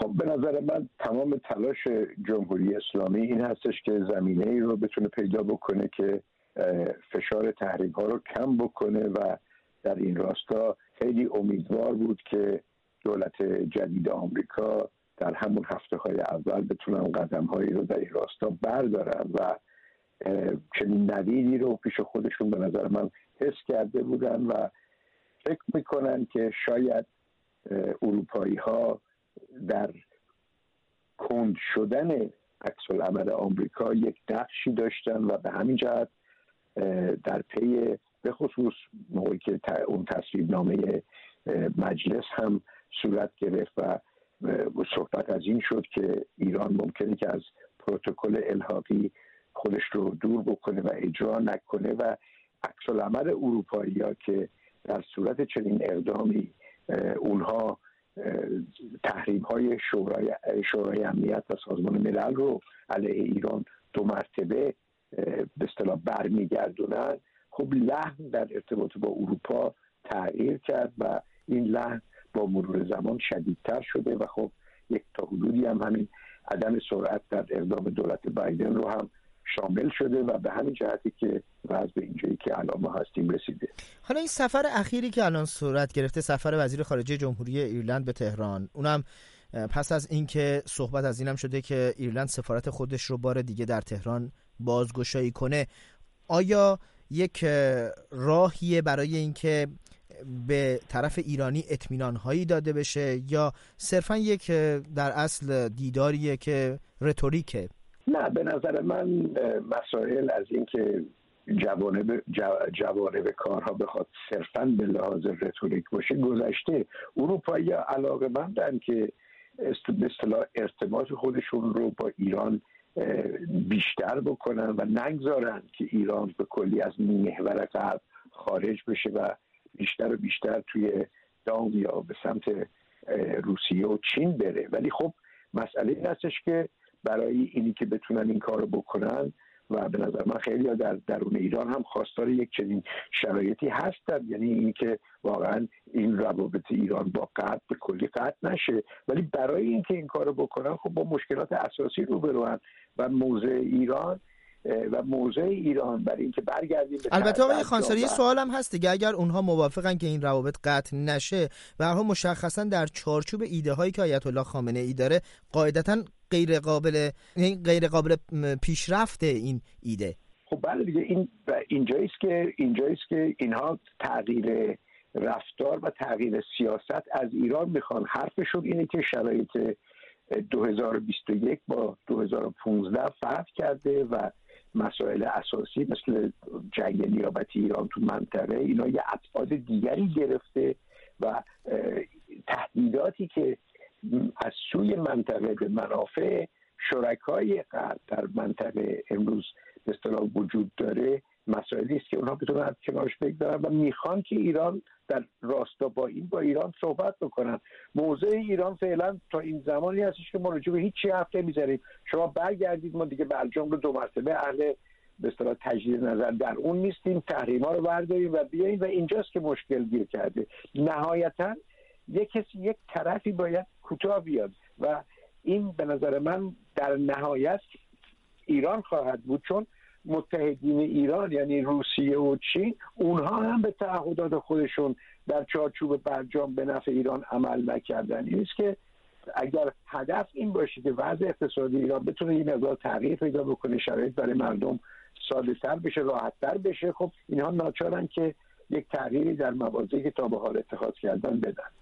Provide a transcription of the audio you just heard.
خب به نظر من تمام تلاش جمهوری اسلامی این هستش که زمینه ای رو بتونه پیدا بکنه که فشار تحریم ها رو کم بکنه و در این راستا خیلی امیدوار بود که دولت جدید آمریکا در همون هفته های اول بتونن قدم هایی رو در این راستا بردارن و چنین نویدی رو پیش خودشون به نظر من حس کرده بودن و فکر میکنن که شاید اروپایی ها در کند شدن عکس العمل آمریکا یک نقشی داشتن و به همین جهت در پی به خصوص موقعی که اون تصویب نامه مجلس هم صورت گرفت و صحبت از این شد که ایران ممکنه که از پروتکل الحاقی خودش رو دور بکنه و اجرا نکنه و عکس العمل اروپایی‌ها که در صورت چنین اقدامی اونها تحریم‌های شورای امنیت و سازمان ملل رو علیه ایران 2 مرتبه به اصطلاح برمیگردونن، خب لحن در ارتباط با اروپا تغییر کرد و این لحن با مرور زمان شدیدتر شده و خب یک تا حدودی هم همین عدم سرعت در اقدام دولت بایدن رو هم شامل شده و به همین جهتی که وضع به اینجایی که الان ما هستیم رسیده. حالا این سفر اخیری که الان صورت گرفته، سفر وزیر خارجه جمهوری ایرلند به تهران، اونم پس از اینکه صحبت از اینم شده که ایرلند سفارت خودش رو بار دیگه در تهران بازگشایی کنه، آیا یک راهیه برای اینکه به طرف ایرانی اطمینان هایی داده بشه یا صرفا یک در اصل دیداریه که رتوریکه؟ نه، به نظر من مسائل از این که جوانب کارها بخواد صرفا به لحاظ رتوریک باشه گذشته. اروپایی‌ها علاقه‌مندن که به اصطلاح ارتباط خودشون رو با ایران بیشتر بکنن و نگذارن که ایران به کلی از محور غرب خارج بشه و بیشتر و بیشتر توی دام یا به سمت روسیه و چین بره. ولی خب مسئله این هستش که برای اینی که بتونن این کار رو بکنن و به نظر من خیلی ها در درون ایران هم خواستار یک چنین شرایطی هستن، یعنی این که واقعا این روابط ایران با غرب به کلی قطع نشه، ولی برای اینکه این کار رو بکنن خب با مشکلات اساسی روبروان و موضع ایران برای اینکه برگردیم به البته آقای خانساری یه سوال هم هست دیگه، اگر اونها موافقن که این روابط قطع نشه و هر مشخصا در چارچوب ایده هایی که آیت الله خامنه ای داره قاعدتاً غیر قابل پیشرفت این ایده. خب بله دیگه، این اینجاییست که اینها تغییر رفتار و تغییر سیاست از ایران میخوان. حرفشون اینه که شرایط 2021 با 2015 فرق کرده و مسائل اساسی مثل جنگ نیابتی ایران تو منطقه اینا یه ابعاد دیگری گرفته و تهدیداتی که از سوی منطقه به منافع شرکای غرب در منطقه امروز به اصطلاح وجود داره مسائلی است که اونها بتونن از کنارش بگذارن و میخوان که ایران در راستا با ایران صحبت بکنن. موضع ایران فعلا تا این زمانی هستش که ما راجع به هیچ حرف نمیزنیم، شما برگردید، ما دیگه برجام رو 2 مرتبه اهل به اصطلاح تجدید نظر در اون نیستیم، تحریما رو برداریم و بیاییم و اینجاست که مشکل گیر کرده. نهایتا یک طرفی باید کوتاه بیاد و این به نظر من در نهایت ایران خواهد بود، چون متحدین ایران یعنی روسیه و چین اونها هم به تعهدات خودشون در چارچوب برجام به نفع ایران عمل نکردن. این است که اگر هدف این باشه که وضع اقتصادی ایران بتونه این مقدار تغییر پیدا بکنه، شرایط برای مردم ساده‌تر بشه، راحت‌تر بشه، خب اینها ناچارن که یک تغییری در مواضعی که تا به حال اتخاذ کردن بدن.